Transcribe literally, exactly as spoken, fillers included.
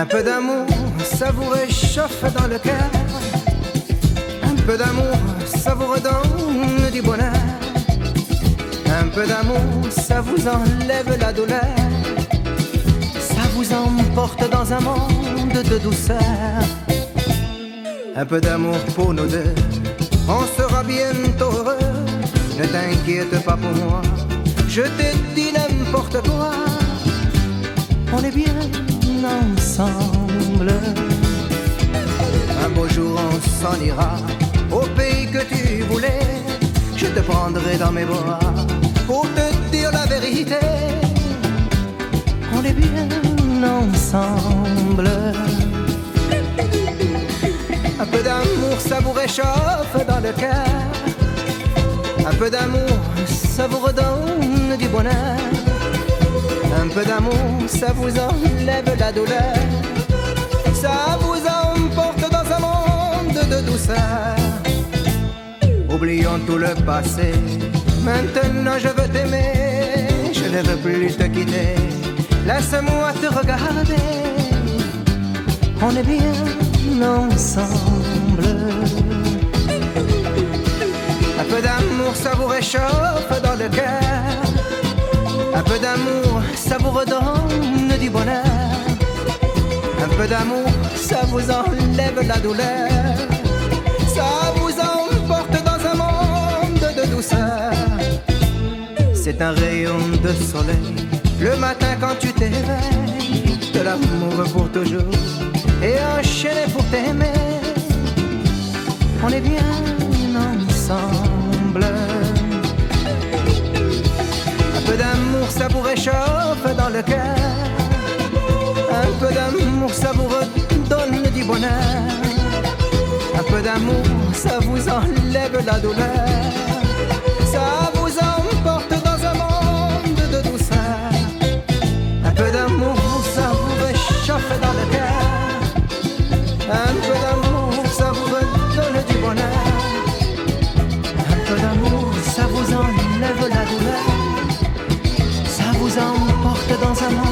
Un peu d'amour, ça vous réchauffe dans le cœur. Un peu d'amour, ça vous redonne du bonheur. Un peu d'amour, ça vous enlève la douleur. Ça vous emporte dans un monde de douceur. Un peu d'amour pour nous deux, on sera bientôt heureux. Ne t'inquiète pas pour moi, je te dis n'importe quoi. On est bien ensemble. Un beau jour on s'en ira au pays que tu voulais. Je te prendrai dans mes bras pour te dire la vérité. On est bien ensemble. Un peu d'amour, ça vous réchauffe dans le cœur. Un peu d'amour, ça vous redonne du bonheur. Un peu d'amour, ça vous enlève la douleur. Ça vous emporte dans un monde de douceur. Oublions tout le passé, maintenant je veux t'aimer. Je ne veux plus te quitter, laisse-moi te regarder. On est bien ensemble. Un peu d'amour, ça vous réchauffe dans le cœur. Un peu d'amour, ça vous redonne du bonheur. Un peu d'amour, ça vous enlève la douleur. Ça vous emporte dans un monde de douceur. C'est un rayon de soleil le matin quand tu t'éveilles. De l'amour pour toujours et enchaîné pour t'aimer. On est bien ensemble. Un peu d'amour, ça vous réchauffe dans le cœur. Un peu d'amour, ça vous redonne du bonheur. Un peu d'amour, ça vous enlève la douleur. Ça vous emporte dans un monde de douceur. Un peu d'amour, ça vous réchauffe dans le cœur. Un peu d'amour, ça vous redonne du bonheur. Un peu d'amour, ça vous enlève la douleur. Ça vous emporte dans un monde